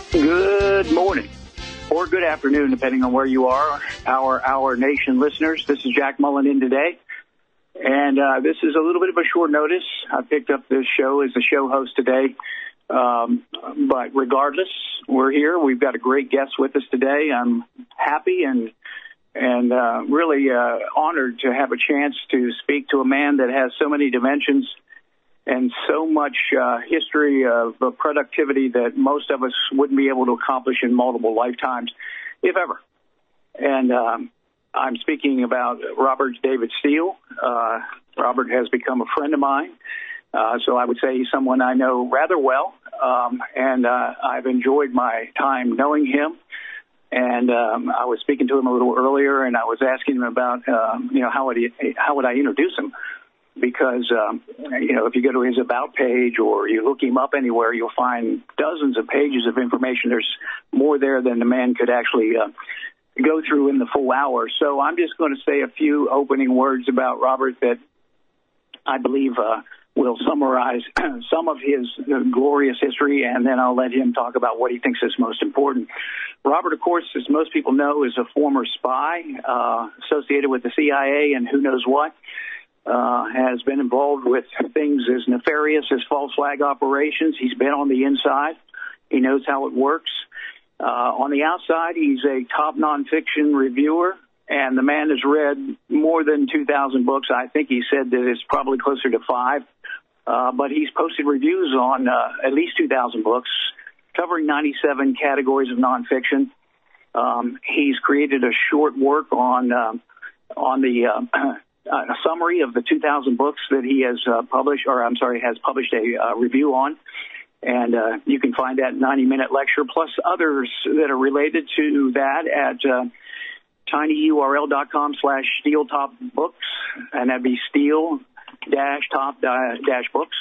Good morning, or good afternoon, depending on where you are, our nation listeners. This is Jack Mullen in today, and this is a little bit of a short notice. I picked up this show as the show host today, but regardless, we're here. We've got a great guest with us today. I'm happy and really honored to have a chance to speak to a man that has so many dimensions and so much history of productivity that most of us wouldn't be able to accomplish in multiple lifetimes, if ever. And I'm speaking about Robert David Steele. Robert has become a friend of mine, so I would say he's someone I know rather well, and I've enjoyed my time knowing him. And I was speaking to him a little earlier, and I was asking him about, how would I introduce him? Because, if you go to his About page or you look him up anywhere, you'll find dozens of pages of information. There's more there than the man could actually go through in the full hour. So I'm just going to say a few opening words about Robert that I believe will summarize some of his glorious history, and then I'll let him talk about what he thinks is most important. Robert, of course, as most people know, is a former spy associated with the CIA and who knows what. Has been involved with things as nefarious as false flag operations. He's been on the inside. He knows how it works. On the outside, he's a top nonfiction reviewer, and the man has read more than 2,000 books. I think he said that it's probably closer to 5. But he's posted reviews on at least 2,000 books, covering 97 categories of nonfiction. He's created a short work on a summary of the 2,000 books that he has has published a review on. And you can find that 90-minute lecture, plus others that are related to that at tinyurl.com/SteeleTopBooks, and that'd be Steele-Top-Books.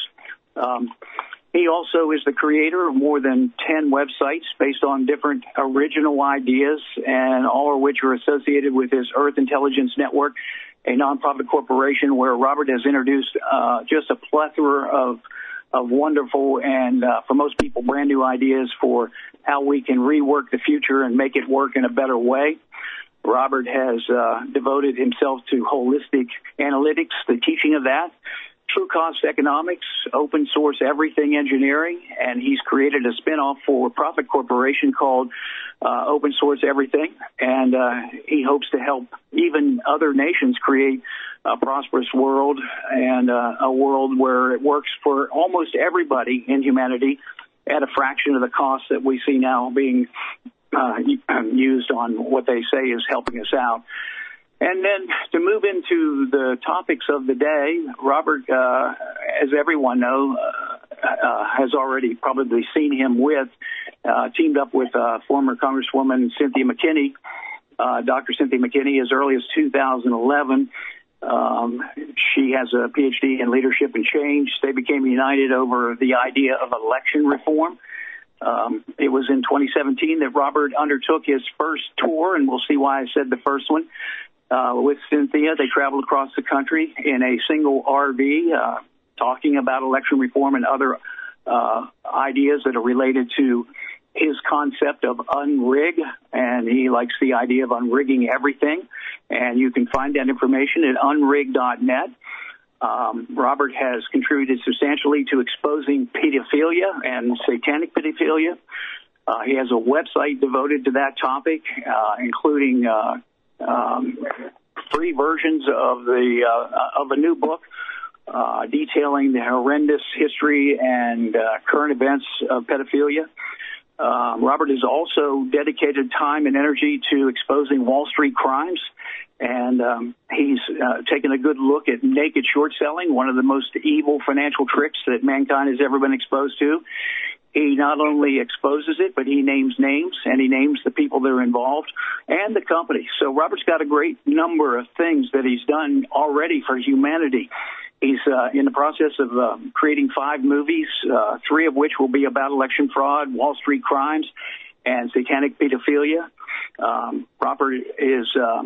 He also is the creator of more than 10 websites based on different original ideas, and all of which are associated with his Earth Intelligence Network, a nonprofit corporation where Robert has introduced just a plethora of wonderful and, for most people, brand new ideas for how we can rework the future and make it work in a better way. Robert has devoted himself to holistic analytics, the teaching of that, true cost economics, open source everything engineering, and he's created a spinoff for-profit corporation called Open Source Everything, and he hopes to help even other nations create a prosperous world and a world where it works for almost everybody in humanity at a fraction of the cost that we see now being used on what they say is helping us out. And then to move into the topics of the day, Robert, as everyone knows, has already probably seen him with, teamed up with former Congresswoman Cynthia McKinney, Dr. Cynthia McKinney, as early as 2011. She has a PhD in leadership and change. They became united over the idea of election reform. It was in 2017 that Robert undertook his first tour, and we'll see why I said the first one. With Cynthia, they traveled across the country in a single RV, talking about election reform and other ideas that are related to his concept of unrig, and he likes the idea of unrigging everything. And you can find that information at unrig.net. Robert has contributed substantially to exposing pedophilia and satanic pedophilia. He has a website devoted to that topic, including free versions of a new book detailing the horrendous history and current events of pedophilia. Robert has also dedicated time and energy to exposing Wall Street crimes, and he's taken a good look at naked short selling, one of the most evil financial tricks that mankind has ever been exposed to. He not only exposes it, but he names names, and he names the people that are involved and the company. So Robert's got a great number of things that he's done already for humanity. He's in the process of creating 5 movies, 3 of which will be about election fraud, Wall Street crimes, and satanic pedophilia. Robert is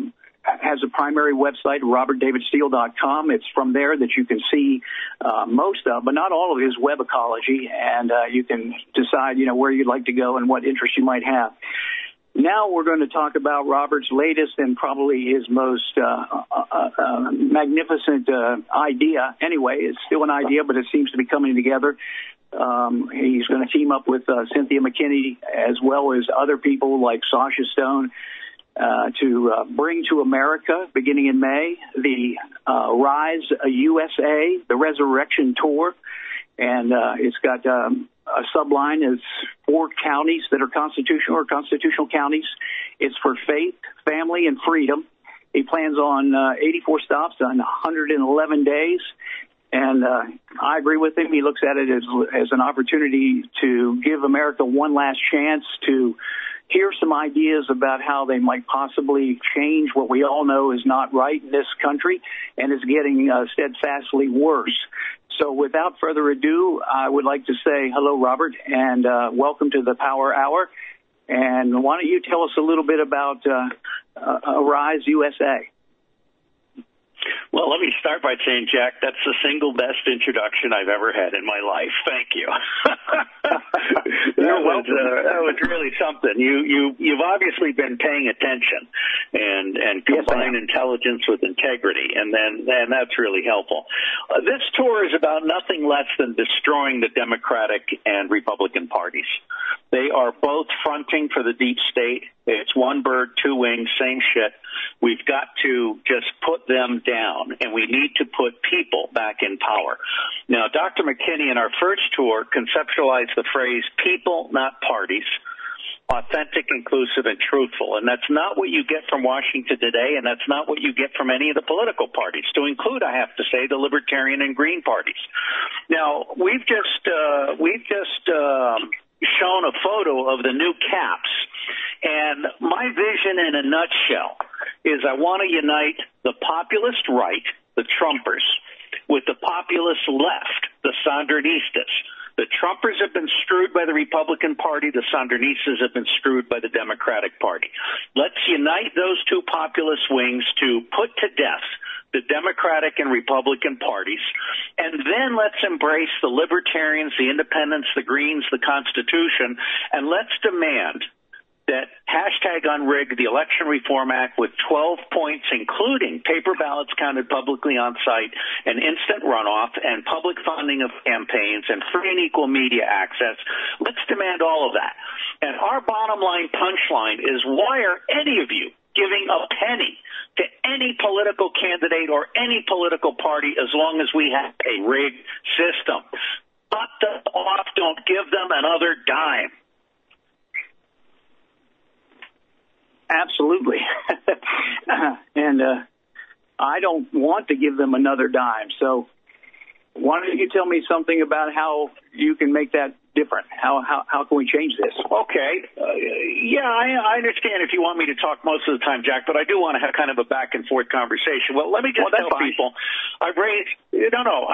has a primary website, robertdavidsteele.com. It's from there that you can see most of, but not all of his web ecology, and you can decide, where you'd like to go and what interests you might have. Now we're going to talk about Robert's latest and probably his most magnificent idea. Anyway, it's still an idea, but it seems to be coming together. He's going to team up with Cynthia McKinney as well as other people like Sasha Stone to bring to America, beginning in May, the Rise USA, the Resurrection Tour. And it's got a subline is 4 counties that are constitutional or constitutional counties. It's for faith, family, and freedom. He plans on 84 stops on 111 days. And I agree with him. He looks at it as an opportunity to give America one last chance to hear some ideas about how they might possibly change what we all know is not right in this country and is getting steadfastly worse. So without further ado, I would like to say hello, Robert, and welcome to the Power Hour. And why don't you tell us a little bit about Rise USA? Well, let me start by saying, Jack, that's the single best introduction I've ever had in my life. Thank you. That was really something. You've obviously been paying attention and combine intelligence with integrity, and that's really helpful. This tour is about nothing less than destroying the Democratic and Republican parties. They are both fronting for the deep state. It's one bird, two wings, same shit. We've got to just put them down, and we need to put people back in power. Now, Dr. McKinney in our first tour conceptualized the phrase people, not parties, authentic, inclusive, and truthful. And that's not what you get from Washington today, and that's not what you get from any of the political parties, to include, I have to say, the Libertarian and Green parties. Now, we've just shown a photo of the new caps. And my vision in a nutshell is I want to unite the populist right, the Trumpers, with the populist left, the Sandinistas. The Trumpers have been screwed by the Republican Party. The Sandinistas have been screwed by the Democratic Party. Let's unite those two populist wings to put to death the Democratic and Republican parties, and then let's embrace the Libertarians, the Independents, the Greens, the Constitution, and let's demand that #unrig the Election Reform Act with 12 points, including paper ballots counted publicly on site, and instant runoff, and public funding of campaigns, and free and equal media access. Let's demand all of that. And our bottom line punchline is, why are any of you giving a penny to any political candidate or any political party as long as we have a rigged system? Cut them off. Don't give them another dime. Absolutely. And I don't want to give them another dime. So why don't you tell me something about how you can make that different? How can we change this? Okay. I understand if you want me to talk most of the time, Jack, but I do want to have kind of a back and forth conversation. Well, let me just tell people, this is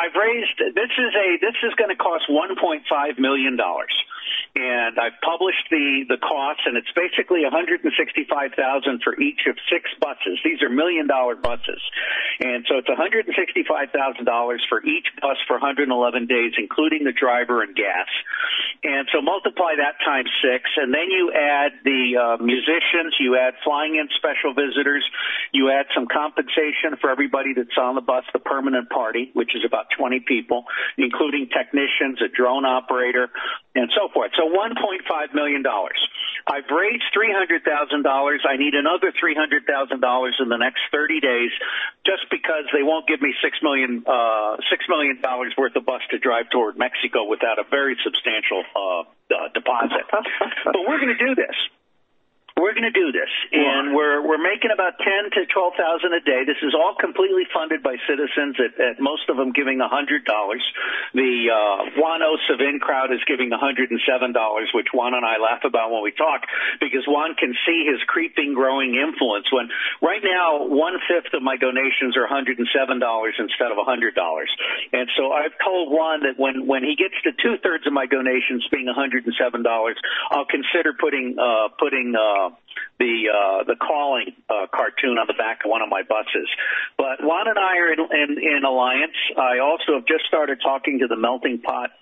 going to cost $1.5 million. And I've published the costs, and it's basically $165,000 for each of 6 buses. These are $1 million buses. And so it's $165,000 for each bus for 111 days, including the driver and gas. And so multiply that times 6, and then you add the musicians, you add flying in special visitors, you add some compensation for everybody that's on the bus, the permanent party, which is about 20 people, including technicians, a drone operator, and so forth. So $1.5 million. I've raised $300,000. I need another $300,000 in the next 30 days, just because they won't give me $6 million worth of bus to drive toward Mexico without a very substantial deposit. But we're going to do this. We're going to do this, and we're making about $10,000 to $12,000 a day. This is all completely funded by citizens, at most of them giving $100. The Juan O. Savin crowd is giving $107, which Juan and I laugh about when we talk, because Juan can see his creeping, growing influence. When right now, 1/5 of my donations are $107 instead of $100. And so I've told Juan that when he gets to 2/3 of my donations being $107, I'll consider putting the calling cartoon on the back of one of my buses. But Juan and I are in alliance. I also have just started talking to the Melting Pot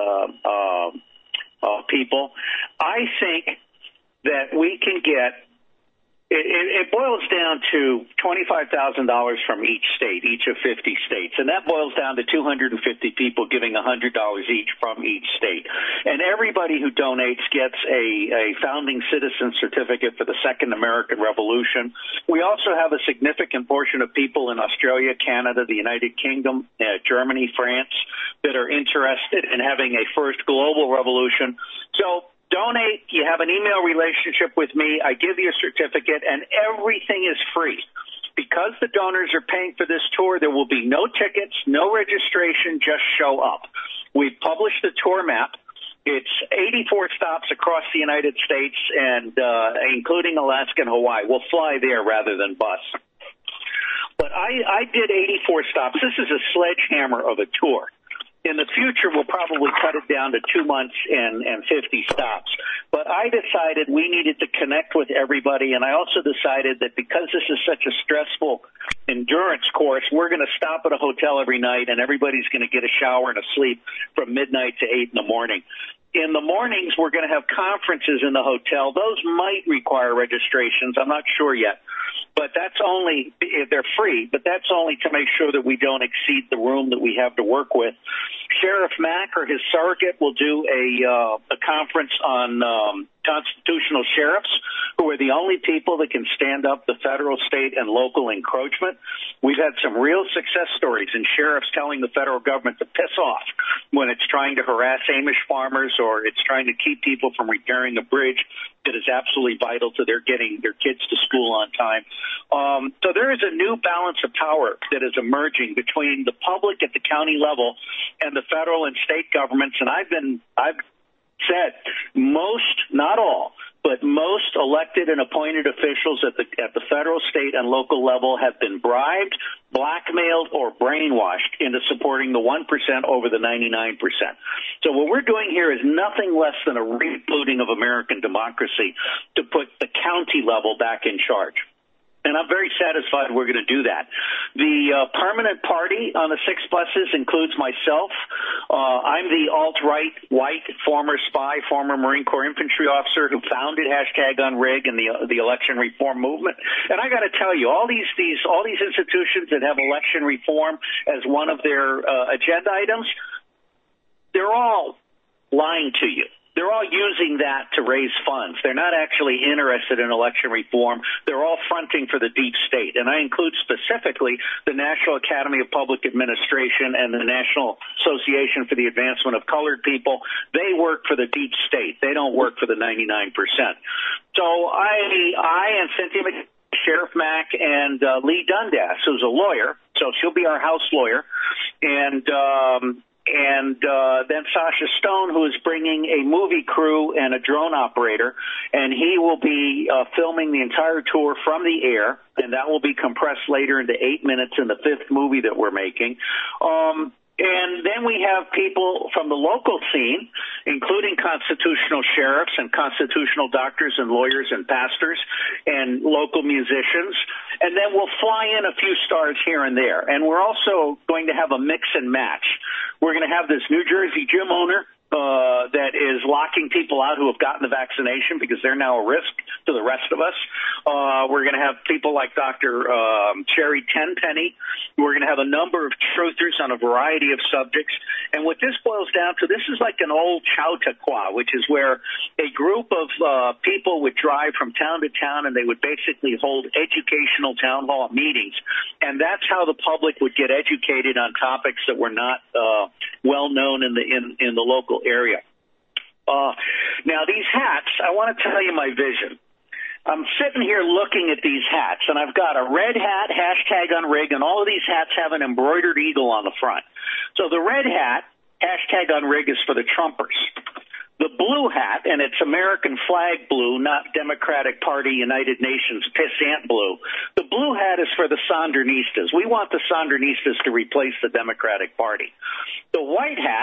people. I think that we can get. It boils down to $25,000 from each state, each of 50 states, and that boils down to 250 people giving $100 each from each state. And everybody who donates gets a founding citizen certificate for the Second American Revolution. We also have a significant portion of people in Australia, Canada, the United Kingdom, Germany, France that are interested in having a first global revolution. So donate. You have an email relationship with me. I give you a certificate, and everything is free. Because the donors are paying for this tour, there will be no tickets, no registration, just show up. We've published the tour map. It's 84 stops across the United States, and including Alaska and Hawaii. We'll fly there rather than bus. But I did 84 stops. This is a sledgehammer of a tour. In the future, we'll probably cut it down to 2 months and 50 stops. But I decided we needed to connect with everybody, and I also decided that because this is such a stressful endurance course, we're going to stop at a hotel every night, and everybody's going to get a shower and a sleep from midnight to 8 in the morning. In the mornings, we're going to have conferences in the hotel. Those might require registrations. I'm not sure yet. But that's only, they're free, but that's only to make sure that we don't exceed the room that we have to work with. Sheriff Mack or his surrogate will do a conference on constitutional sheriffs, who are the only people that can stand up the federal, state, and local encroachment. We've had some real success stories in sheriffs telling the federal government to piss off when it's trying to harass Amish farmers or it's trying to keep people from repairing a bridge that is absolutely vital to their getting their kids to school on time. So there is a new balance of power that is emerging between the public at the county level and the federal and state governments. And I've said most, not all, but most elected and appointed officials at the federal, state, and local level have been bribed, blackmailed, or brainwashed into supporting the 1% over the 99%. So what we're doing here is nothing less than a rebooting of American democracy to put the county level back in charge. And I'm very satisfied we're going to do that. The permanent party on the 6 buses includes myself. I'm the alt-right, white, former spy, former Marine Corps infantry officer who founded #Unrig and the election reform movement. And I got to tell you, all these institutions that have election reform as one of their agenda items, they're all lying to you. They're all using that to raise funds. They're not actually interested in election reform. They're all fronting for the deep state. And I include specifically the National Academy of Public Administration and the National Association for the Advancement of Colored People. They work for the deep state. They don't work for the 99%. So I and Cynthia McCain, Sheriff Mack, and Lee Dundas, who's a lawyer, so she'll be our House lawyer, and then Sasha Stone, who is bringing a movie crew and a drone operator, and he will be filming the entire tour from the air, and that will be compressed later into 8 minutes in the 5th movie that we're making. And then we have people from the local scene, including constitutional sheriffs and constitutional doctors and lawyers and pastors and local musicians. And then we'll fly in a few stars here and there. And we're also going to have a mix and match. We're going to have this New Jersey gym owner that is locking people out who have gotten the vaccination because they're now a risk to the rest of us. We're going to have people like Dr. Sherry Tenpenny. We're going to have a number of truthers on a variety of subjects. And what this boils down to, this is like an old Chautauqua, which is where a group of people would drive from town to town, and they would basically hold educational town hall meetings. And that's how the public would get educated on topics that were not well known in the local area. Now, these hats, I want to tell you my vision. I'm sitting here looking at these hats, and I've got a red hat, #Unrig, and all of these hats have an embroidered eagle on the front. So the red hat, #Unrig, is for the Trumpers. The blue hat, and it's American flag blue, not Democratic Party, United Nations, pissant blue. The blue hat is for the Sandinistas. We want the Sandinistas to replace the Democratic Party. The white hat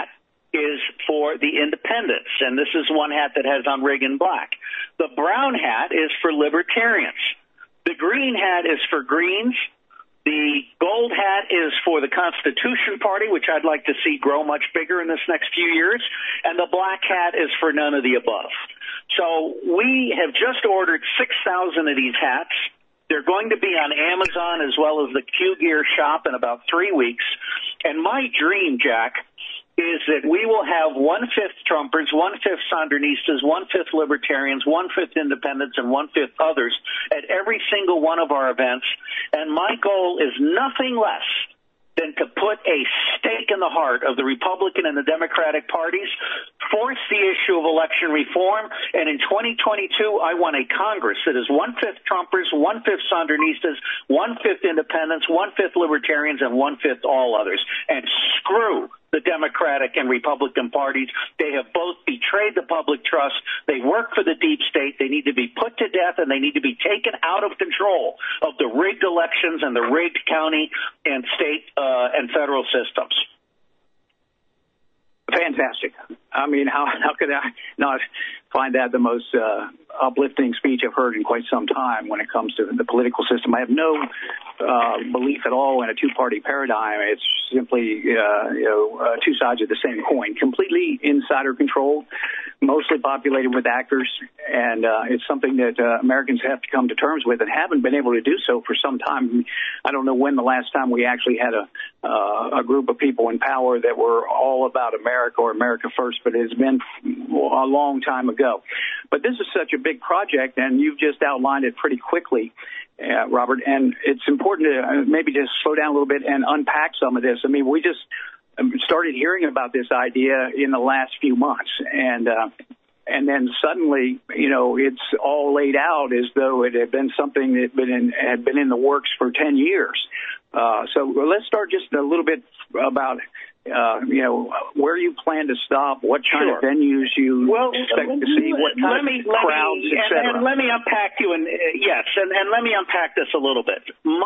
is for the independents, and this is one hat that has on rig in black. The brown hat is for libertarians. The green hat is for Greens. The gold hat is for the Constitution Party, which I'd like to see grow much bigger in this next few years. And the black hat is for none of the above. So we have just ordered 6,000 of these hats. They're going to be on Amazon as well as the Q Gear shop in about 3 weeks. And my dream, Jack, is that we will have 1/5 Trumpers, 1/5 Sandinistas, 1/5 Libertarians, 1/5 Independents, and 1/5 others at every single one of our events. And my goal is nothing less than to put a stake in the heart of the Republican and the Democratic parties, force the issue of election reform, and in 2022, I want a Congress that is 1/5 Trumpers, 1/5 Sandinistas, 1/5 Independents, 1/5 Libertarians, and 1/5 all others. And screw the Democratic and Republican parties. They have both betrayed the public trust. They work for the deep state. They need to be put to death, and they need to be taken out of control of the rigged elections and the rigged county and state and federal systems. Fantastic. I mean, how could I not find that the most uplifting speech I've heard in quite some time when it comes to the political system? I have no belief at all in a two-party paradigm. It's simply two sides of the same coin, completely insider-controlled, mostly populated with actors, and it's something that Americans have to come to terms with and haven't been able to do so for some time. I don't know when the last time we actually had a group of people in power that were all about America or America first, but it's been a long time ago. But this is such a big project, and you've just outlined it pretty quickly, Robert, and it's important to maybe just slow down a little bit and unpack some of this. I mean, we just started hearing about this idea in the last few months, and then suddenly, it's all laid out as though it had been something that had been in the works for 10 years. So let's start just a little bit about where you plan to stop, what kind of venues you expect to see, what kind of crowds, etc. And let me unpack you, and let me unpack this a little bit.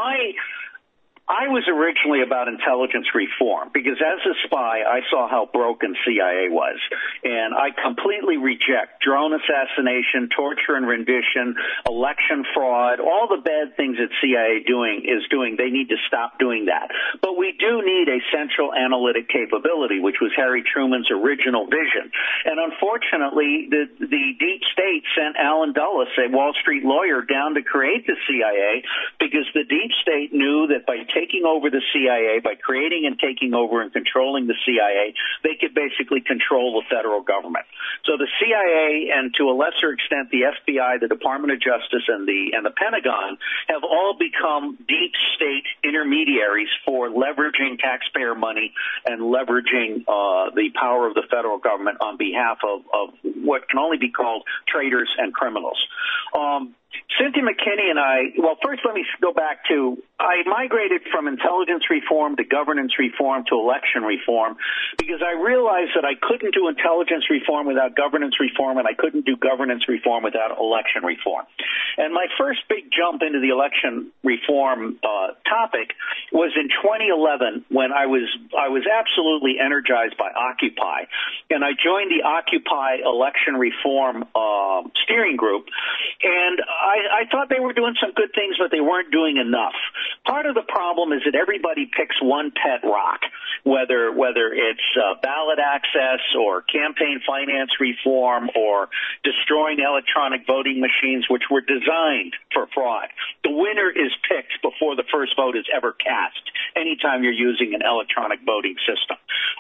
I was originally about intelligence reform because as a spy, I saw how broken CIA was. And I completely reject drone assassination, torture and rendition, election fraud, all the bad things that CIA is doing. They need to stop doing that. But we do need a central analytic capability, which was Harry Truman's original vision. And unfortunately, the deep state sent Alan Dulles, a Wall Street lawyer, down to create the CIA because the deep state knew that by taking over the CIA, by creating and taking over and controlling the CIA, they could basically control the federal government. So the CIA and to a lesser extent the FBI, the Department of Justice, and the Pentagon have all become deep state intermediaries for leveraging taxpayer money and leveraging the power of the federal government on behalf of what can only be called traitors and criminals. Cynthia McKinney and first let me go back to, I migrated from intelligence reform to governance reform to election reform because I realized that I couldn't do intelligence reform without governance reform, and I couldn't do governance reform without election reform. And my first big jump into the election reform topic was in 2011 when I was absolutely energized by Occupy, and I joined the Occupy election reform steering group, and I thought they were doing some good things, but they weren't doing enough. Part of the problem is that everybody picks one pet rock, whether it's ballot access or campaign finance reform or destroying electronic voting machines, which were designed for fraud. The winner is picked before the first vote is ever cast, anytime you're using an electronic voting system.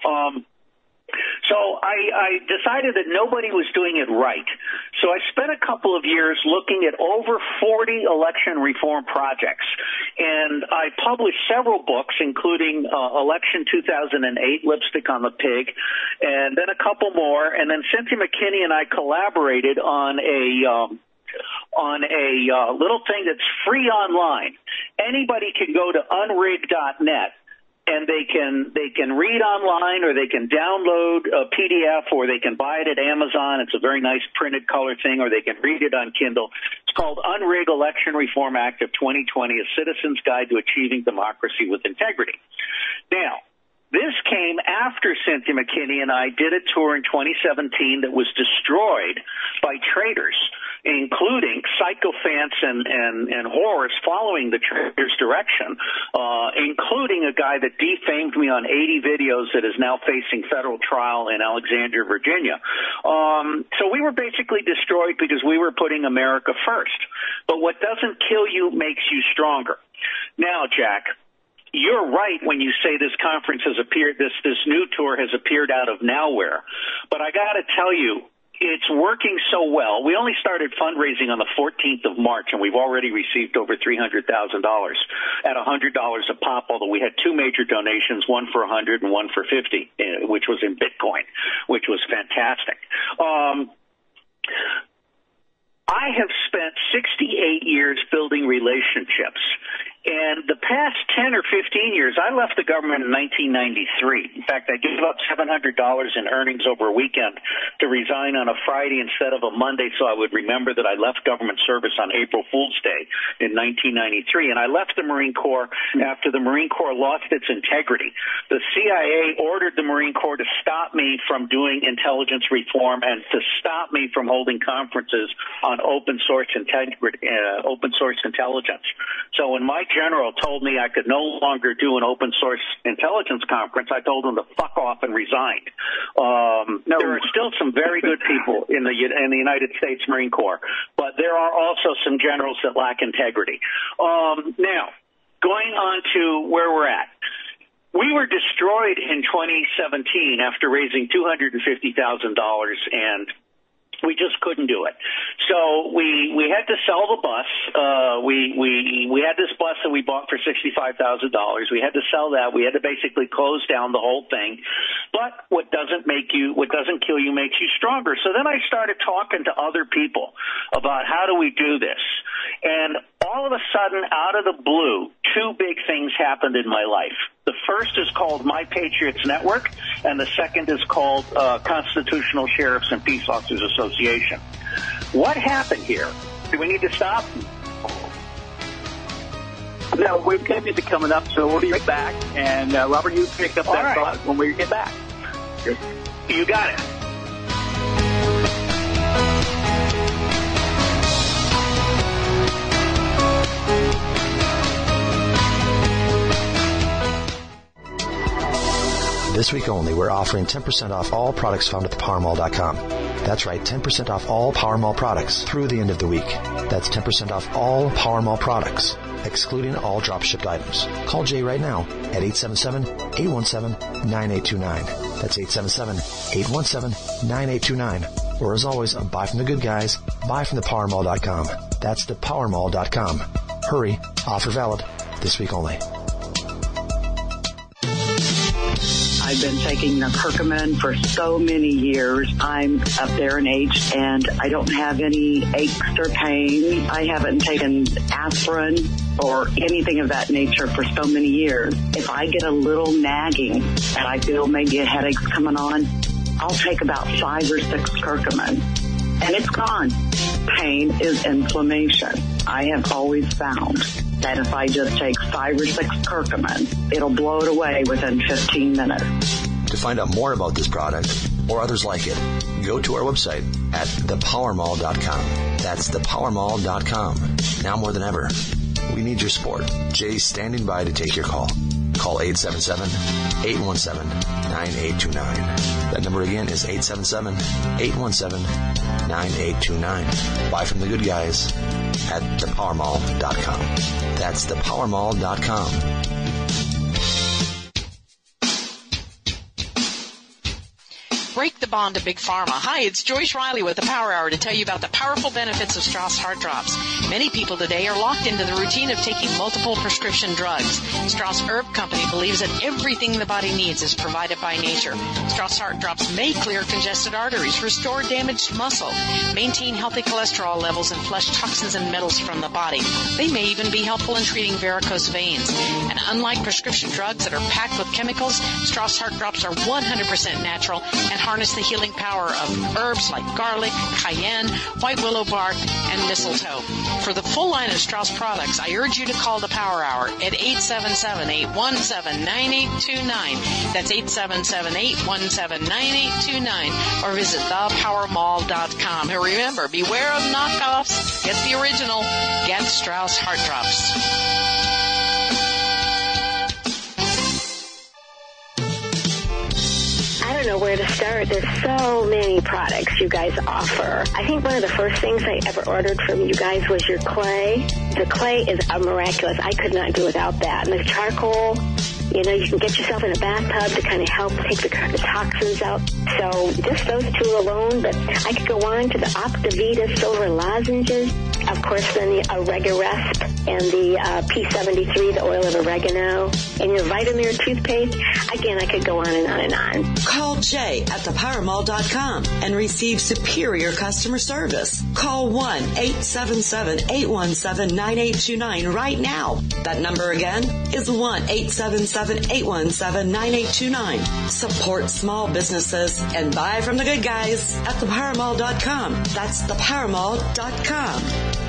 So I decided that nobody was doing it right. So I spent a couple of years looking at over 40 election reform projects, and I published several books, including Election 2008, Lipstick on the Pig, and then a couple more, and then Cynthia McKinney and I collaborated on a little thing that's free online. Anybody can go to unrig.net. And they can read online, or they can download a PDF, or they can buy it at Amazon. It's a very nice printed color thing, or they can read it on Kindle. It's called Unrig Election Reform Act of 2020, A Citizen's Guide to Achieving Democracy with Integrity. Now, This came after Cynthia McKinney and I did a tour in 2017 that was destroyed by traitors, including sycophants and whores following the traitors' direction, including a guy that defamed me on 80 videos that is now facing federal trial in Alexandria, Virginia. So we were basically destroyed because we were putting America first. But what doesn't kill you makes you stronger. Now, Jack, you're right when you say this conference has appeared, this new tour has appeared out of nowhere. But I got to tell you, it's working so well. We only started fundraising on the 14th of March, and we've already received over $300,000 at $100 a pop, although we had two major donations, one for $100 and one for $50, which was in Bitcoin, which was fantastic. I have spent 68 years building relationships. And the past 10 or 15 years, I left the government in 1993. In fact, I gave up $700 in earnings over a weekend to resign on a Friday instead of a Monday so I would remember that I left government service on April Fool's Day in 1993. And I left the Marine Corps after the Marine Corps lost its integrity. The CIA ordered the Marine Corps to stop me from doing intelligence reform and to stop me from holding conferences on open source intelligence. So when my general told me I could no longer do an open source intelligence conference, I told him to fuck off and resigned. There are still some very good people in the United States Marine Corps, but there are also some generals that lack integrity. Now, going on to where we're at. We were destroyed in 2017 after raising $250,000 and we just couldn't do it. So we had to sell the bus. We had this bus that we bought for $65,000. We had to sell that. We had to basically close down the whole thing. But what doesn't kill you makes you stronger. So then I started talking to other people about how do we do this. And all of a sudden, out of the blue, two big things happened in my life. The first is called My Patriots Network, and the second is called Constitutional Sheriffs and Peace Officers Association. What happened here? Do we need to stop? No, we've got music coming up, so we'll be right back. And Robert, you pick up that thought when we get back. You got it. This week only, we're offering 10% off all products found at thepowermall.com. That's right, 10% off all PowerMall products through the end of the week. That's 10% off all PowerMall products, excluding all drop-shipped items. Call Jay right now at 877-817-9829. That's 877-817-9829. Or as always, buy from the good guys, buy from thepowermall.com. That's thepowermall.com. Hurry, offer valid, this week only. I've been taking the curcumin for so many years. I'm up there in age, and I don't have any aches or pain. I haven't taken aspirin or anything of that nature for so many years. If I get a little nagging and I feel maybe a headache's coming on, I'll take about 5 or 6 curcumin, and it's gone. Pain is inflammation. I have always found that if I just take 5 or 6 curcumin, it'll blow it away within 15 minutes. To find out more about this product or others like it, go to our website at thepowermall.com. That's thepowermall.com. Now more than ever, we need your support. Jay's standing by to take your call. Call 877-817-9829. That number again is 877-817-9829. Buy from the good guys at thepowermall.com. That's thepowermall.com. Break the bond to Big Pharma. Hi, it's Joyce Riley with the Power Hour to tell you about the powerful benefits of Strauss Heart Drops. Many people today are locked into the routine of taking multiple prescription drugs. Strauss Herb Company believes that everything the body needs is provided by nature. Strauss Heart Drops may clear congested arteries, restore damaged muscle, maintain healthy cholesterol levels, and flush toxins and metals from the body. They may even be helpful in treating varicose veins. And unlike prescription drugs that are packed with chemicals, Strauss Heart Drops are 100% natural and harness the healing power of herbs like garlic, cayenne, white willow bark, and mistletoe. For the full line of Strauss products, I urge you to call the Power Hour at 877-817-9829. That's 877-817-9829. Or visit thepowermall.com. And remember, beware of knockoffs. Get the original. Get Strauss Heart Drops. I don't know where to start. There's so many products you guys offer. I think one of the first things I ever ordered from you guys was your clay. The clay is miraculous. I could not do without that. And the charcoal, you know, you can get yourself in a bathtub to kind of help take the toxins out. So just those two alone, but I could go on to the Optivita silver lozenges. Of course, then the Oregarest and the P73, the oil of oregano, and your Vitamir toothpaste. Again, I could go on and on and on. Call Jay at thepowermall.com and receive superior customer service. Call 1-877-817-9829 right now. That number again is 1-877-817-9829. Support small businesses and buy from the good guys at thepowermall.com. That's thepowermall.com.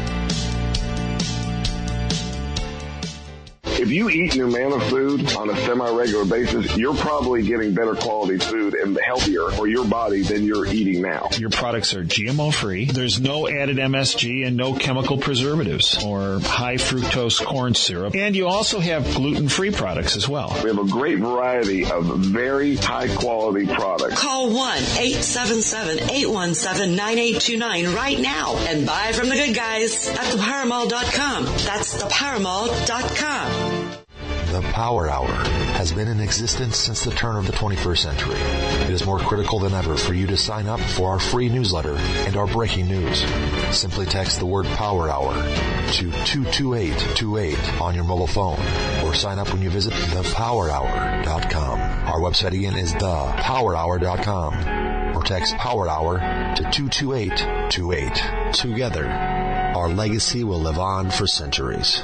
If you eat Numanna food on a semi-regular basis, you're probably getting better quality food and healthier for your body than you're eating now. Your products are GMO-free. There's no added MSG and no chemical preservatives or high fructose corn syrup. And you also have gluten-free products as well. We have a great variety of very high-quality products. Call 1-877-817-9829 right now and buy from the good guys at thepowermall.com. That's thepowermall.com. The Power Hour has been in existence since the turn of the 21st century. It is more critical than ever for you to sign up for our free newsletter and our breaking news. Simply text the word Power Hour to 22828 on your mobile phone or sign up when you visit thepowerhour.com. Our website again is thepowerhour.com or text Power Hour to 22828. Together, our legacy will live on for centuries.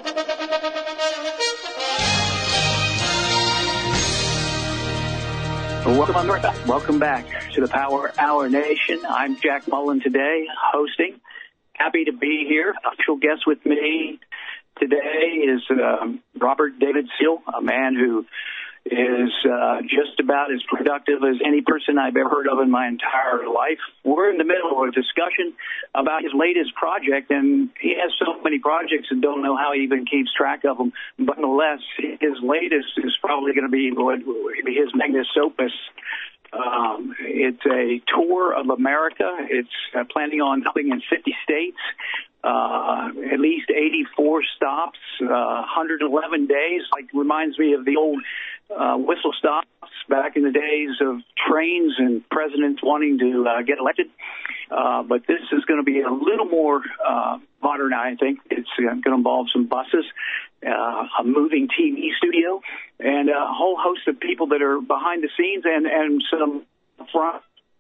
Welcome back to the Power Hour Nation. I'm Jack Mullen today, hosting. Happy to be here. Special guest with me today is Robert David Seal, a man who is just about as productive as any person I've ever heard of in my entire life. We're in the middle of a discussion about his latest project, and he has so many projects and don't know how he even keeps track of them. But nonetheless, his latest is probably going to be his magnus opus. It's a tour of America. It's planning on stopping in 50 states. At least 84 stops, 111 days. Like, reminds me of the old whistle stops back in the days of trains and presidents wanting to get elected. But this is going to be a little more modern, I think. It's going to involve some buses, a moving TV studio, and a whole host of people that are behind the scenes and some front.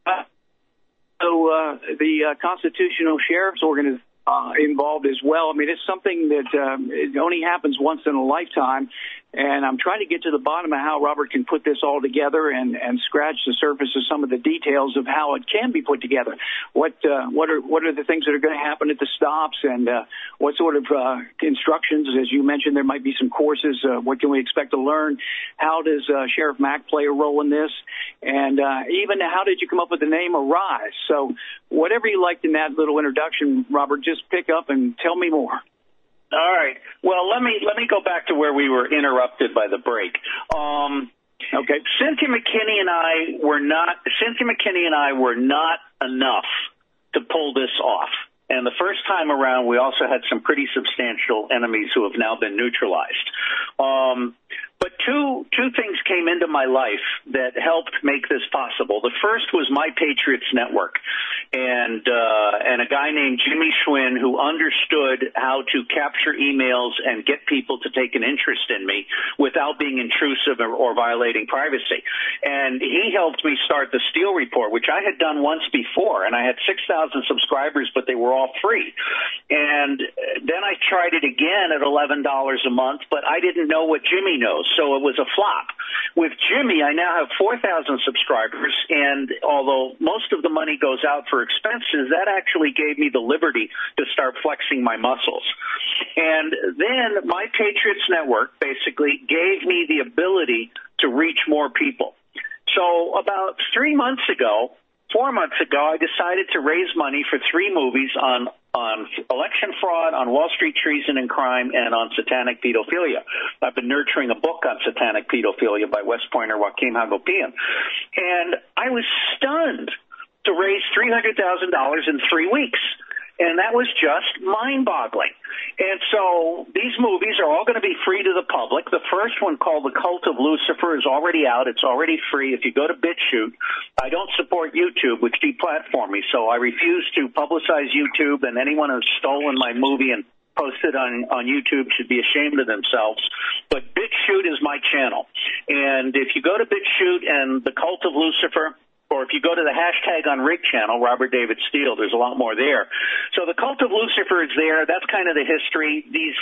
So the Constitutional Sheriff's Organization involved as well. I mean, it's something that it only happens once in a lifetime, and I'm trying to get to the bottom of how Robert can put this all together and scratch the surface of some of the details of how it can be put together. What are the things that are going to happen at the stops, and what sort of instructions? As you mentioned, there might be some courses. What can we expect to learn? How does Sheriff Mack play a role in this? And even how did you come up with the name Arise? So whatever you liked in that little introduction, Robert, just pick up and tell me more. All right. Well, let me go back to where we were interrupted by the break. Okay. Cynthia McKinney and I were not enough to pull this off. And the first time around, we also had some pretty substantial enemies who have now been neutralized. But two things came into my life that helped make this possible. The first was My Patriots Network, and a guy named Jimmy Schwinn who understood how to capture emails and get people to take an interest in me with without being intrusive or violating privacy. And he helped me start the Steele Report, which I had done once before, and I had 6,000 subscribers, but they were all free. And then I tried it again at $11 a month, but I didn't know what Jimmy knows, so it was a flop. With Jimmy, I now have 4,000 subscribers, and although most of the money goes out for expenses, that actually gave me the liberty to start flexing my muscles. And then My Patriots Network basically gave me the ability to reach more people. So about 4 months ago, I decided to raise money for 3 movies on election fraud, on Wall Street treason and crime, and on satanic pedophilia. I've been nurturing a book on satanic pedophilia by West Pointer Joaquim Hagopian. And I was stunned to raise $300,000 in 3 weeks. And that was just mind-boggling. And so these movies are all going to be free to the public. The first one, called The Cult of Lucifer, is already out. It's already free. If you go to BitChute, I don't support YouTube, which deplatformed me, so I refuse to publicize YouTube, and anyone who's stolen my movie and posted on YouTube should be ashamed of themselves. But BitChute is my channel. And if you go to BitChute and The Cult of Lucifer, or if you go to the hashtag Unrigged channel, Robert David Steele, there's a lot more there. So The Cult of Lucifer is there. That's kind of the history.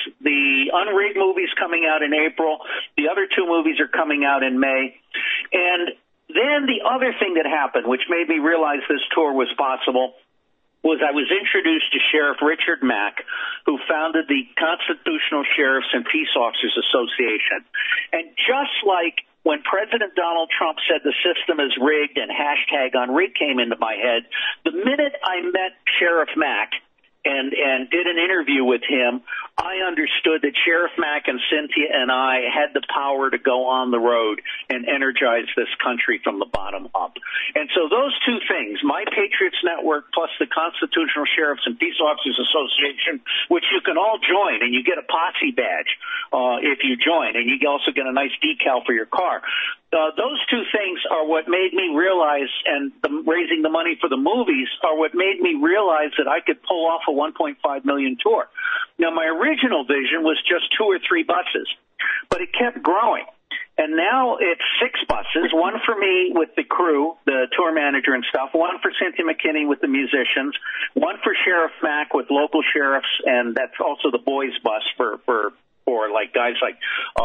The Unrigged movie's coming out in April. The other 2 movies are coming out in May. And then the other thing that happened, which made me realize this tour was possible, was I was introduced to Sheriff Richard Mack, who founded the Constitutional Sheriffs and Peace Officers Association. And just like when President Donald Trump said the system is rigged and hashtag Unrigged came into my head, the minute I met Sheriff Mack and did an interview with him, I understood that Sheriff Mack and Cynthia and I had the power to go on the road and energize this country from the bottom up. And so those 2 things, My Patriots Network plus the Constitutional Sheriffs and Peace Officers Association, which you can all join, and you get a posse badge if you join, and you also get a nice decal for your car. Those 2 things are what made me realize, and raising the money for the movies are what made me realize that I could pull off a $1.5 million tour. Now, my original vision was just 2 or 3 buses, but it kept growing. And now it's 6 buses, 1 for me with the crew, the tour manager and stuff, 1 for Cynthia McKinney with the musicians, 1 for Sheriff Mack with local sheriffs, and that's also the boys' bus for like guys like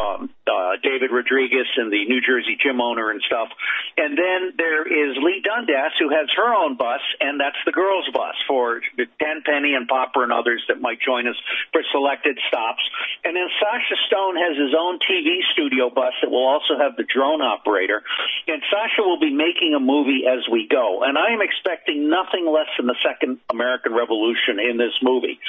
David Rodriguez and the New Jersey gym owner and stuff. And then there is Lee Dundas, who has her own bus, and that's the girls' bus for Tenpenny and Popper and others that might join us for selected stops. And then Sasha Stone has his own TV studio bus that will also have the drone operator. And Sasha will be making a movie as we go. And I am expecting nothing less than the Second American Revolution in this movie.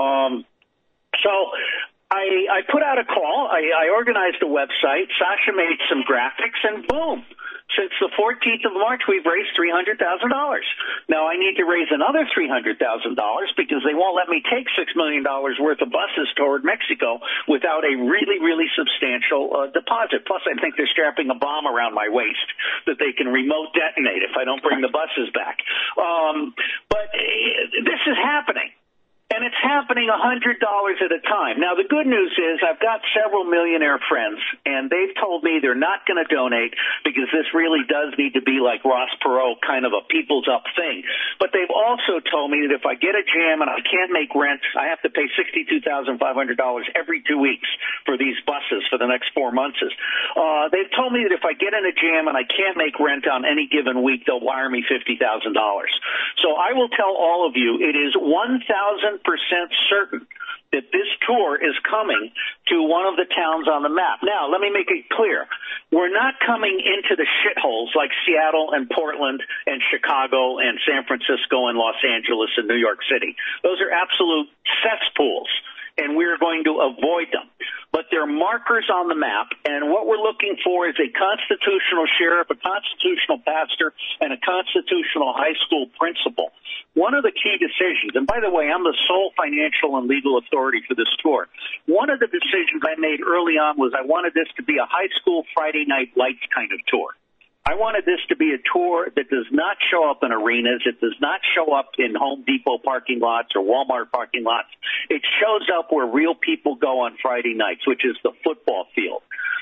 So I put out a call. I organized a website. Sasha made some graphics, and boom. Since the 14th of March, we've raised $300,000. Now, I need to raise another $300,000 because they won't let me take $6 million worth of buses toward Mexico without a really, really substantial deposit. Plus, I think they're strapping a bomb around my waist that they can remote detonate if I don't bring the buses back. But this is happening. And it's happening $100 at a time. Now, the good news is I've got several millionaire friends, and they've told me they're not going to donate because this really does need to be like Ross Perot, kind of a people's up thing. But they've also told me that if I get a jam and I can't make rent, I have to pay $62,500 every 2 weeks for these buses for the next 4 months. They've told me that if I get in a jam and I can't make rent on any given week, they'll wire me $50,000. So I will tell all of you, it is 1,000% certain that this tour is coming to one of the towns on the map. Now, let me make it clear. We're not coming into the shitholes like Seattle and Portland and Chicago and San Francisco and Los Angeles and New York City. Those are absolute cesspools, and we're going to avoid them. But they're markers on the map, and what we're looking for is a constitutional sheriff, a constitutional pastor, and a constitutional high school principal. One of the key decisions, and by the way, I'm the sole financial and legal authority for this tour. One of the decisions I made early on was I wanted this to be a high school Friday Night Lights kind of tour. I wanted this to be a tour that does not show up in arenas. It does not show up in Home Depot parking lots or Walmart parking lots. It shows up where real people go on Friday nights, which is the football field.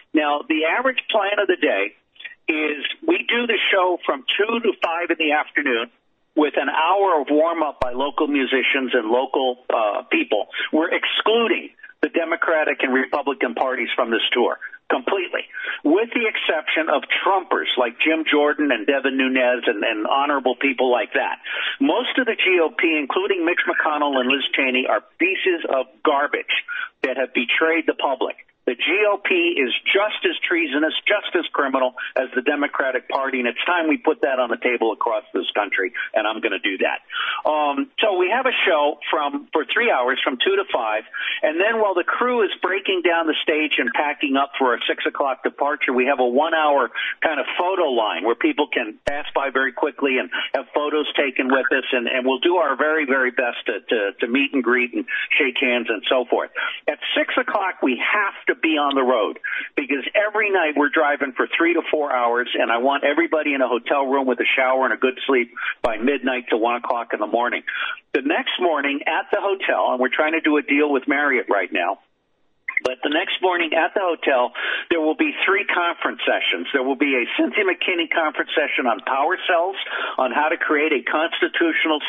Now, the average plan of the day is we do the show from 2 to 5 in the afternoon with an hour of warm-up by local musicians and local people. We're excluding the Democratic and Republican parties from this tour completely, with the exception of Trumpers like Jim Jordan and Devin Nunes and honorable people like that. Most of the GOP, including Mitch McConnell and Liz Cheney, are pieces of garbage that have betrayed the public. The GOP is just as treasonous, just as criminal as the Democratic Party, and it's time we put that on the table across this country, and I'm going to do that. So we have a show for 3 hours, from 2 to 5, and then while the crew is breaking down the stage and packing up for a 6 o'clock departure, we have a 1 hour kind of photo line where people can pass by very quickly and have photos taken with us, and we'll do our very, very best to meet and greet and shake hands and so forth. At 6 o'clock, we have to be on the road because every night we're driving for 3 to 4 hours, and I want everybody in a hotel room with a shower and a good sleep by midnight to 1 o'clock in the morning. The next morning at the hotel, and we're trying to do a deal with Marriott right now, but the next morning at the hotel, there will be 3 conference sessions. There will be a Cynthia McKinney conference session on power cells, on how to create a constitutional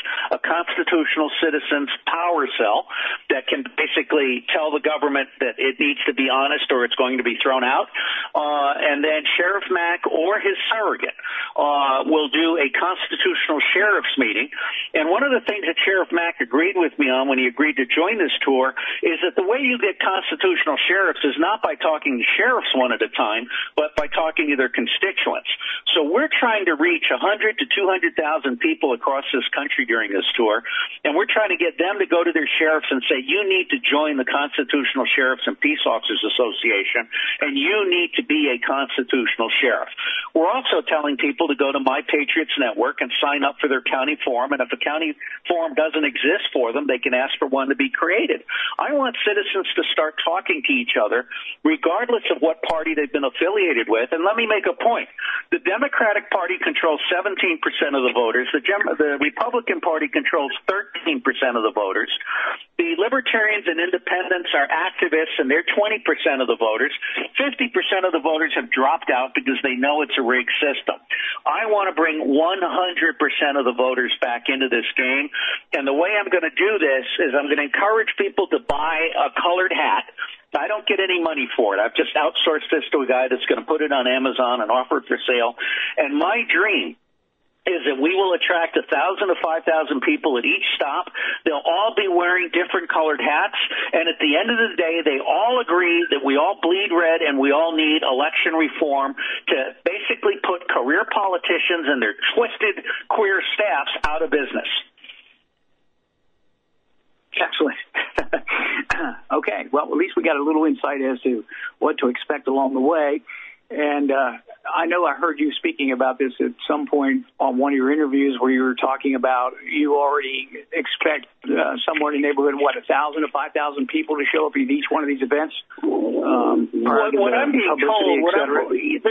citizens power cell that can basically tell the government that it needs to be honest or it's going to be thrown out. And then Sheriff Mack or his surrogate will do a constitutional sheriff's meeting. And one of the things that Sheriff Mack agreed with me on when he agreed to join this tour is that the way you get constitutional sheriffs is not by talking to sheriffs one at a time, but by talking to their constituents. So we're trying to reach 100 to 200,000 people across this country during this tour, and we're trying to get them to go to their sheriffs and say, you need to join the Constitutional Sheriffs and Peace Officers Association, and you need to be a constitutional sheriff. We're also telling people to go to My Patriots Network and sign up for their county forum, and if a county forum doesn't exist for them, they can ask for one to be created. I want citizens to start talking to each other, regardless of what party they've been affiliated with. And let me make a point. The Democratic Party controls 17% of the voters. The Republican Party controls 13% of the voters. The Libertarians and Independents are activists, and they're 20% of the voters. 50% of the voters have dropped out because they know it's a rigged system. I want to bring 100% of the voters back into this game, and the way I'm going to do this is I'm going to encourage people to buy a colored hat. I don't get any money for it. I've just outsourced this to a guy that's going to put it on Amazon and offer it for sale. And my dream is that we will attract 1,000 to 5,000 people at each stop. They'll all be wearing different colored hats, and at the end of the day, they all agree that we all bleed red and we all need election reform to basically put career politicians and their twisted queer staffs out of business. Excellent. Okay, well, at least we got a little insight as to what to expect along the way. And I know I heard you speaking about this at some point on one of your interviews where you were talking about you already expect somewhere in the neighborhood, 1,000 to 5,000 people to show up at each one of these events? What I'm being told,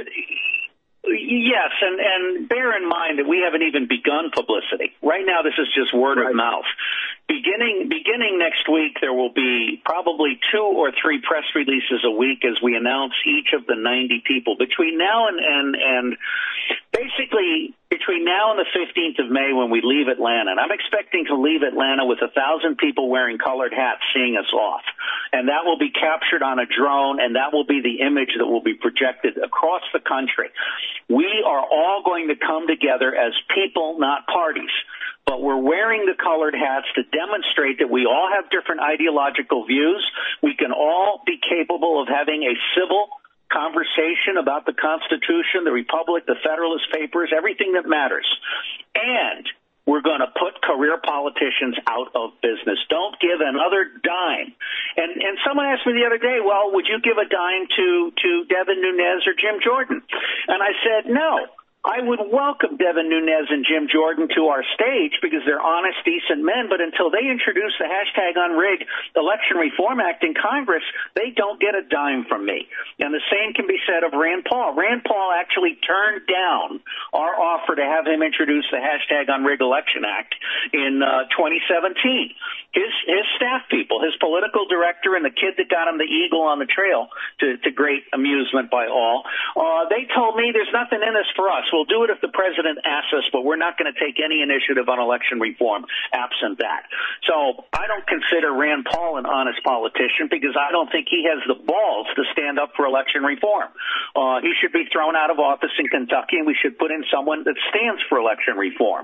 yes, and bear in mind that we haven't even begun publicity. Right now, this is just word of mouth. Beginning next week, there will be probably 2 or 3 press releases a week as we announce each of the 90 people. Between now and basically between now and the 15th of May when we leave Atlanta, and I'm expecting to leave Atlanta with 1,000 people wearing colored hats seeing us off. And that will be captured on a drone, and that will be the image that will be projected across the country. We are all going to come together as people, not parties. But we're wearing the colored hats to demonstrate that we all have different ideological views. We can all be capable of having a civil conversation about the Constitution, the Republic, the Federalist Papers, everything that matters. And we're going to put career politicians out of business. Don't give another dime. And someone asked me the other day, well, would you give a dime to Devin Nunes or Jim Jordan? And I said, no. I would welcome Devin Nunes and Jim Jordan to our stage because they're honest, decent men, but until they introduce the hashtag unrigged Election Reform Act in Congress, they don't get a dime from me. And the same can be said of Rand Paul. Rand Paul actually turned down our offer to have him introduce the hashtag unrigged Election Act in 2017. His staff people, his political director and the kid that got him the eagle on the trail to great amusement by all, they told me there's nothing in this for us. We'll do it if the president asks us, but we're not going to take any initiative on election reform absent that. So I don't consider Rand Paul an honest politician because I don't think he has the balls to stand up for election reform. He should be thrown out of office in Kentucky, and we should put in someone that stands for election reform.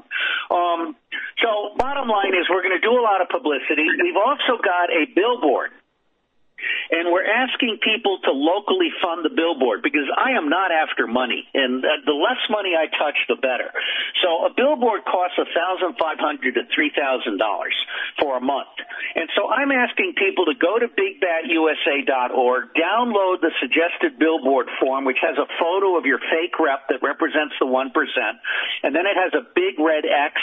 So bottom line is we're going to do a lot of publicity. We've also got a billboard. And we're asking people to locally fund the billboard because I am not after money, and the less money I touch, the better. So a billboard costs $1,500 to $3,000 for a month. And so I'm asking people to go to BigBatUSA.org, download the suggested billboard form, which has a photo of your fake rep that represents the 1%, and then it has a big red X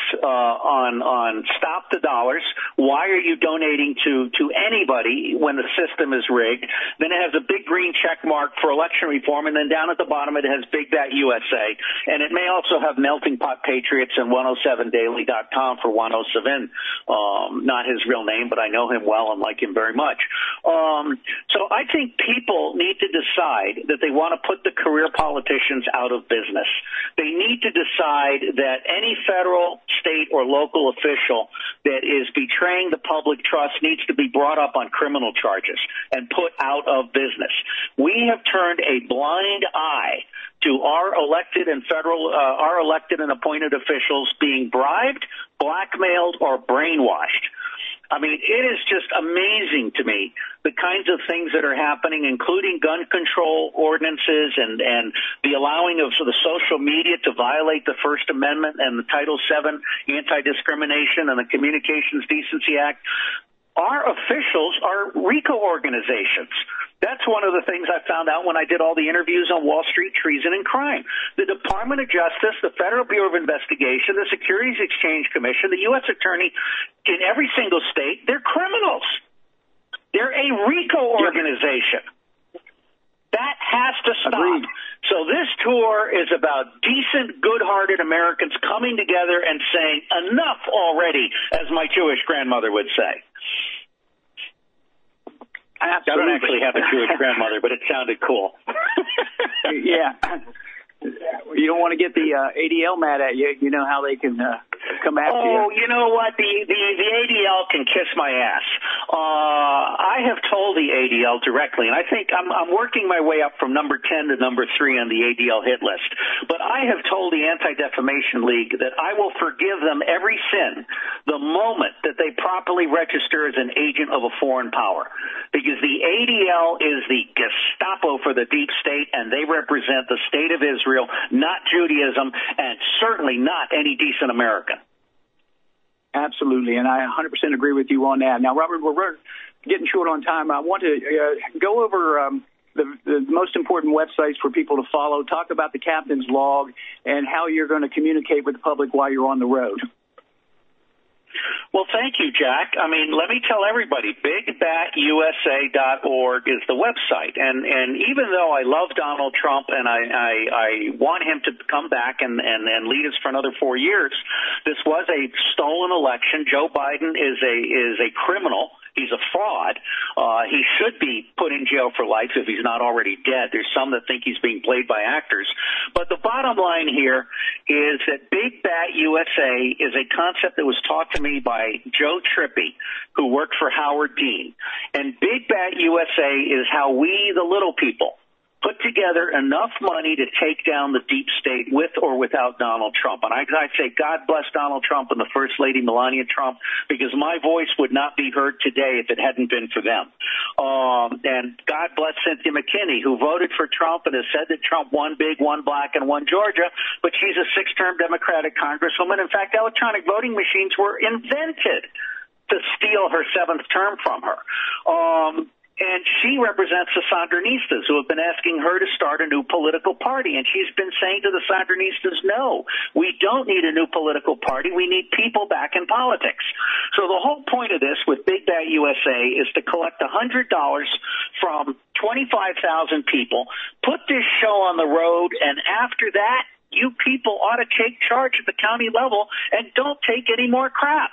on Stop the Dollars. Why are you donating to anybody when the system is rigged? Then it has a big green check mark for election reform, and then down at the bottom it has Big Bat USA, and it may also have Melting Pot Patriots and 107daily.com for 107. Not his real name, but I know him well and like him very much. So I think people need to decide that they want to put the career politicians out of business. They need to decide that any federal, state, or local official that is betraying the public trust needs to be brought up on criminal charges and put out of business. We have turned a blind eye to our elected and appointed officials being bribed, blackmailed, or brainwashed. I mean, it is just amazing to me the kinds of things that are happening, including gun control ordinances and the allowing of the social media to violate the First Amendment and the Title VII anti-discrimination and the Communications Decency Act. Our officials are RICO organizations. That's one of the things I found out when I did all the interviews on Wall Street treason and crime. The Department of Justice, the Federal Bureau of Investigation, the Securities Exchange Commission, the U.S. Attorney in every single state, they're criminals. They're a RICO organization. That has to stop. Agreed. So this tour is about decent, good-hearted Americans coming together and saying, enough already, as my Jewish grandmother would say. Absolutely. I don't actually have a Jewish grandmother, but it sounded cool. Yeah. You don't want to get the ADL mad at you. You know how they can come after you. Oh, you know what? The ADL can kiss my ass. I have told the ADL directly, and I think I'm working my way up from number 10 to number 3 on the ADL hit list. But I have told the Anti-Defamation League that I will forgive them every sin the moment that they properly register as an agent of a foreign power. Because the ADL is the Gestapo for the deep state, and they represent the state of Israel, not Judaism, and certainly not any decent American. Absolutely, and I 100% agree with you on that. Now, Robert, we're getting short on time. I want to go over the most important websites for people to follow, talk about the Captain's Log, and how you're going to communicate with the public while you're on the road. Well, thank you, Jack. I mean, let me tell everybody, BigBatUSA.org is the website. And even though I love Donald Trump and I want him to come back and lead us for another 4 years, this was a stolen election. Joe Biden is a criminal. He's a fraud. He should be put in jail for life if he's not already dead. There's some that think he's being played by actors. But the bottom line here is that Big Bat USA is a concept that was taught to me by Joe Trippi, who worked for Howard Dean. And Big Bat USA is how we, the little people, put together enough money to take down the deep state with or without Donald Trump. And I say God bless Donald Trump and the First Lady Melania Trump, because my voice would not be heard today if it hadn't been for them. And God bless Cynthia McKinney, who voted for Trump and has said that Trump won big, won black, and won Georgia, but she's a 6-term Democratic congresswoman. In fact, electronic voting machines were invented to steal her 7th term from her. And she represents the Sandinistas, who have been asking her to start a new political party. And she's been saying to the Sandinistas, no, we don't need a new political party. We need people back in politics. So the whole point of this with Big Bat USA is to collect $100 from 25,000 people, put this show on the road, and after that, you people ought to take charge at the county level and don't take any more crap.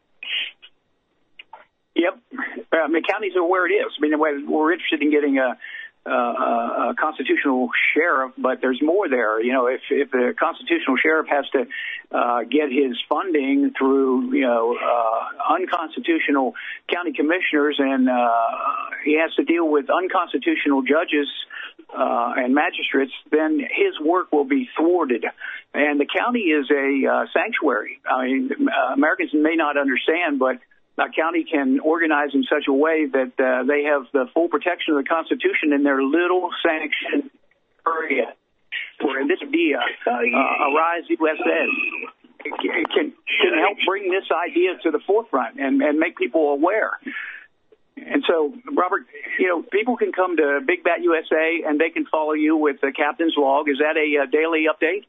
Yep. The counties are where it is. I mean, we're interested in getting a constitutional sheriff, but there's more there. You know, if the constitutional sheriff has to get his funding through, unconstitutional county commissioners, and he has to deal with unconstitutional judges and magistrates, then his work will be thwarted. And the county is a sanctuary. I mean, Americans may not understand, but a county can organize in such a way that they have the full protection of the Constitution in their little sanctioned area. Where this be Arise USA can help bring this idea to the forefront and make people aware. And so, Robert, people can come to Big Bat USA and they can follow you with the Captain's Log. Is that a daily update?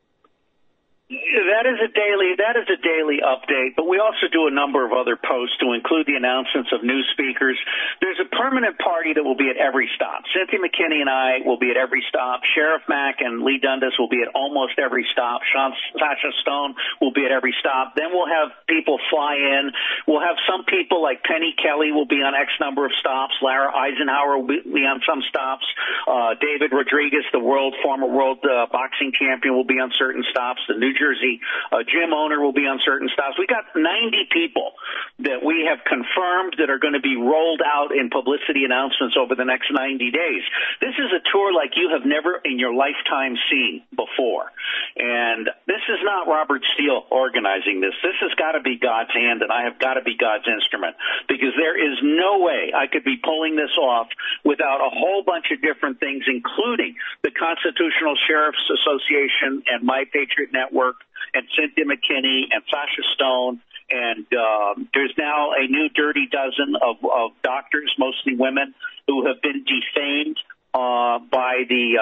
That is a daily update, but we also do a number of other posts to include the announcements of new speakers. There's a permanent party that will be at every stop. Cynthia McKinney and I will be at every stop. Sheriff Mack and Lee Dundas will be at almost every stop. Sasha Stone will be at every stop. Then we'll have people fly in. We'll have some people like Penny Kelly will be on X number of stops. Lara Eisenhower will be on some stops. David Rodriguez, the former world boxing champion, will be on certain stops. The New Jersey gym owner will be on certain stops. We got 90 people that we have confirmed that are going to be rolled out in publicity announcements over the next 90 days. This is a tour like you have never in your lifetime seen before. And this is not Robert Steele organizing this. This has got to be God's hand, and I have got to be God's instrument, because there is no way I could be pulling this off without a whole bunch of different things, including the Constitutional Sheriff's Association and My Patriot Network and Cynthia McKinney and Sasha Stone. And there's now a new dirty dozen of doctors, mostly women, who have been defamed by the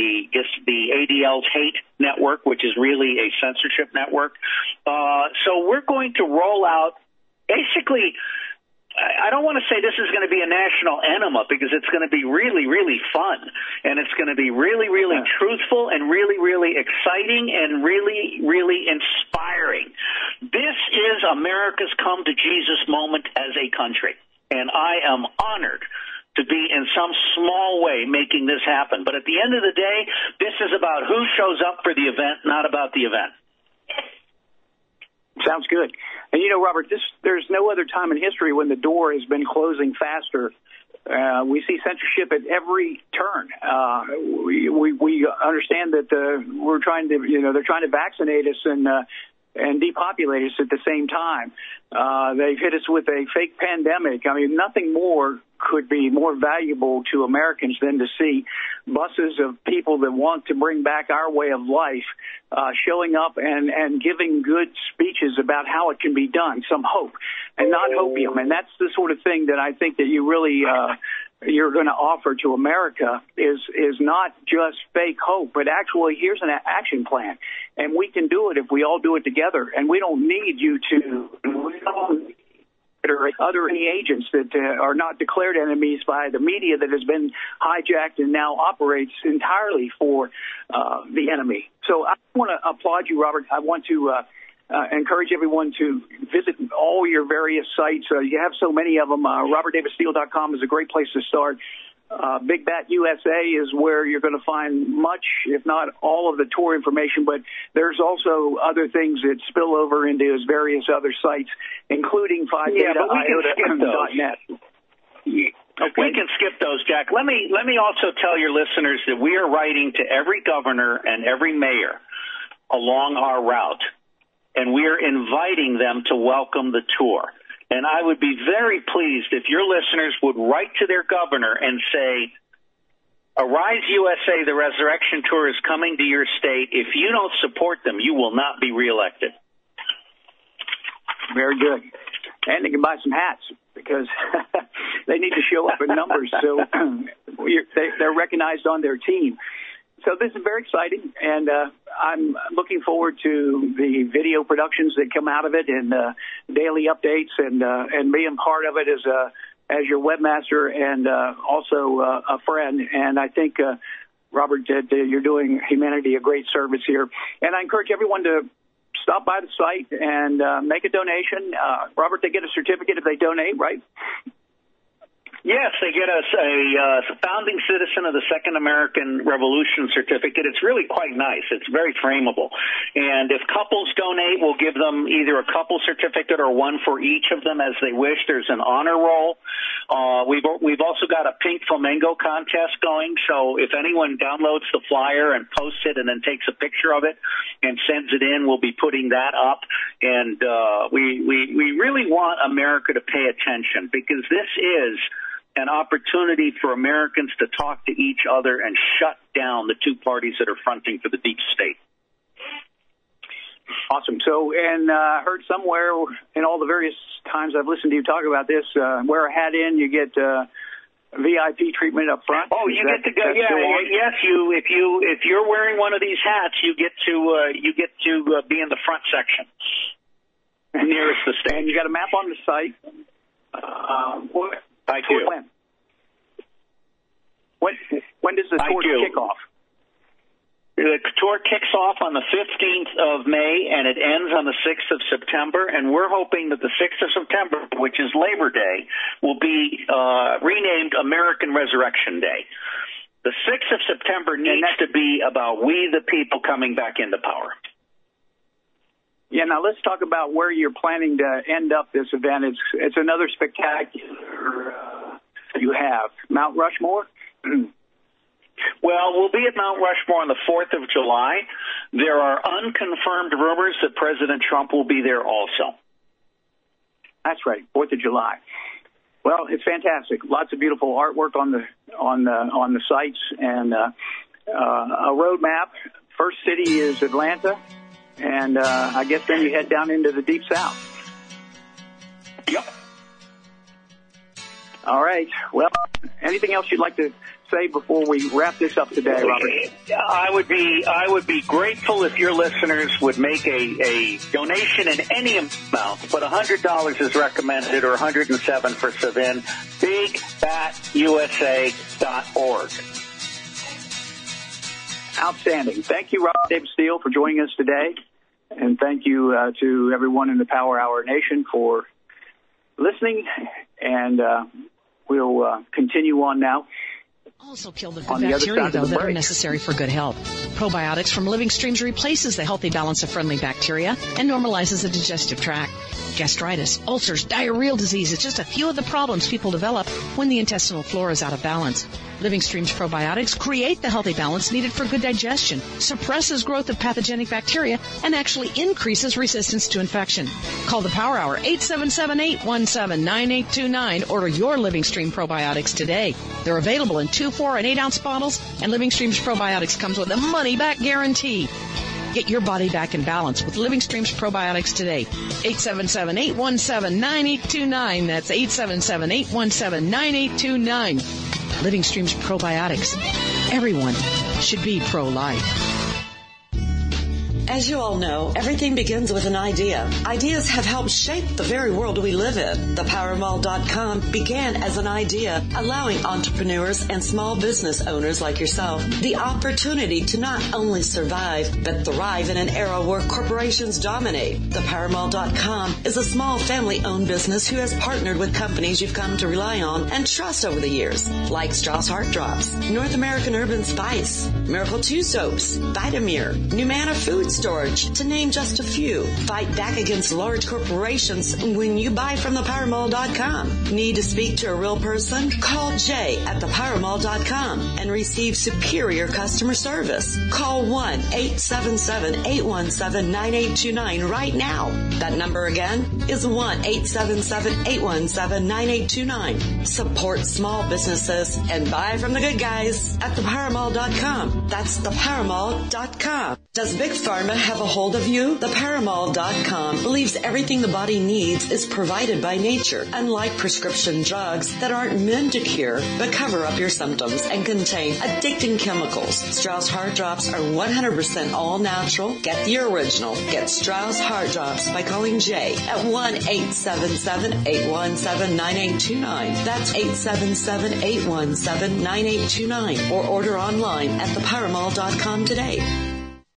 ADL's hate network, which is really a censorship network. So we're going to roll out basically. I don't want to say this is going to be a national enema, because it's going to be really, really fun, and it's going to be really, really truthful and really, really exciting and really, really inspiring. This is America's come to Jesus moment as a country, and I am honored to be in some small way making this happen. But at the end of the day, this is about who shows up for the event, not about the event. Sounds good. And, Robert, there's no other time in history when the door has been closing faster. We see censorship at every turn. We understand that we're trying to, they're trying to vaccinate us and depopulate us at the same time. They've hit us with a fake pandemic. I mean, nothing more could be more valuable to Americans than to see buses of people that want to bring back our way of life showing up and giving good speeches about how it can be done, some hope, and not opium. And that's the sort of thing that I think that you really you're going to offer to America is not just fake hope, but actually here's an action plan. And we can do it if we all do it together. And we don't need you to or other agents that are not declared enemies by the media that has been hijacked and now operates entirely for the enemy. So I want to applaud you, Robert. I want to encourage everyone to visit all your various sites. You have so many of them. RobertDavidSteele.com is a great place to start. Big Bat USA is where you're going to find much, if not all, of the tour information, but there's also other things that spill over into his various other sites, including 5data.net. Okay. We can skip those, Jack. Let me also tell your listeners that we are writing to every governor and every mayor along our route, and we are inviting them to welcome the tour. And I would be very pleased if your listeners would write to their governor and say, Arise USA, the Resurrection Tour is coming to your state. If you don't support them, you will not be reelected. Very good. And they can buy some hats, because they need to show up in numbers so they're recognized on their team. So this is very exciting, and I'm looking forward to the video productions that come out of it and daily updates and being part of it as your webmaster and also a friend. And I think, Robert, that you're doing humanity a great service here. And I encourage everyone to stop by the site and make a donation. Robert, they get a certificate if they donate, right? Yes, they get us a founding citizen of the Second American Revolution certificate. It's really quite nice. It's very frameable. And if couples donate, we'll give them either a couple certificate or one for each of them as they wish. There's an honor roll. We've also got a pink flamingo contest going. So if anyone downloads the flyer and posts it and then takes a picture of it and sends it in, we'll be putting that up. And we really want America to pay attention, because this is an opportunity for Americans to talk to each other and shut down the two parties that are fronting for the deep state. Awesome. So, and I heard somewhere in all the various times I've listened to you talk about this, wear a hat in, you get VIP treatment up front. Oh, you get to go. Yeah, yes. If you're wearing one of these hats, you get to be in the front section nearest the stage. And you got a map on the site. I do. When does the tour kick off? The tour kicks off on the 15th of May, and it ends on the 6th of September. And we're hoping that the 6th of September, which is Labor Day, will be renamed American Resurrection Day. The 6th of September needs to be about we the people coming back into power. Yeah, now let's talk about where you're planning to end up this event. It's another spectacular you have. Mount Rushmore? Well, we'll be at Mount Rushmore on the 4th of July. There are unconfirmed rumors that President Trump will be there also. That's right, 4th of July. Well, it's fantastic. Lots of beautiful artwork on the sites and a roadmap. First city is Atlanta. And I guess then you head down into the Deep South. Yep. All right. Well, anything else you'd like to say before we wrap this up today, Robert? I would be grateful if your listeners would make a donation in any amount, but $100 is recommended, or $107 for Savin. BigFatUSA.org. Outstanding. Thank you, Robert David Steele, for joining us today. And thank you to everyone in the Power Hour Nation for listening. And we'll continue on now. Also kill the good bacteria, though, that are necessary for good health. Probiotics from Living Streams replaces the healthy balance of friendly bacteria and normalizes the digestive tract. Gastritis, ulcers, diarrheal disease is just a few of the problems people develop when the intestinal flora is out of balance. Living Streams probiotics create the healthy balance needed for good digestion, suppresses growth of pathogenic bacteria, and actually increases resistance to infection. Call the Power Hour, 877-817-9829. Order your Living Stream probiotics today. They're available in 2, 4, and 8-ounce bottles, and Living Streams probiotics comes with a money-back guarantee. Get your body back in balance with Living Streams probiotics today. 877-817-9829. That's 877-817-9829. Living Streams probiotics. Everyone should be pro-life. As you all know, everything begins with an idea. Ideas have helped shape the very world we live in. ThePowerMall.com began as an idea, allowing entrepreneurs and small business owners like yourself the opportunity to not only survive, but thrive in an era where corporations dominate. ThePowerMall.com is a small family-owned business who has partnered with companies you've come to rely on and trust over the years, like Strauss Heart Drops, North American Urban Spice, Miracle 2 Soaps, Vitamir, Numana Food Storage, to name just a few. Fight back against large corporations when you buy from ThePowerMall.com. Need to speak to a real person? Call Jay at ThePowerMall.com and receive superior customer service. Call 1-877-817-9829 right now. That number again is 1-877-817-9829. Support small businesses and buy from the good guys at ThePowerMall.com. That's ThePowerMall.com. Does Big Pharma Pharma have a hold of you? TheParamall.com believes everything the body needs is provided by nature, unlike prescription drugs that aren't meant to cure but cover up your symptoms and contain addicting chemicals. Strauss Heart Drops are 100% all natural. Get the original. Get Strauss Heart Drops by calling Jay at 1-877-817-9829. That's 877-817-9829. Or order online at theparamall.com today.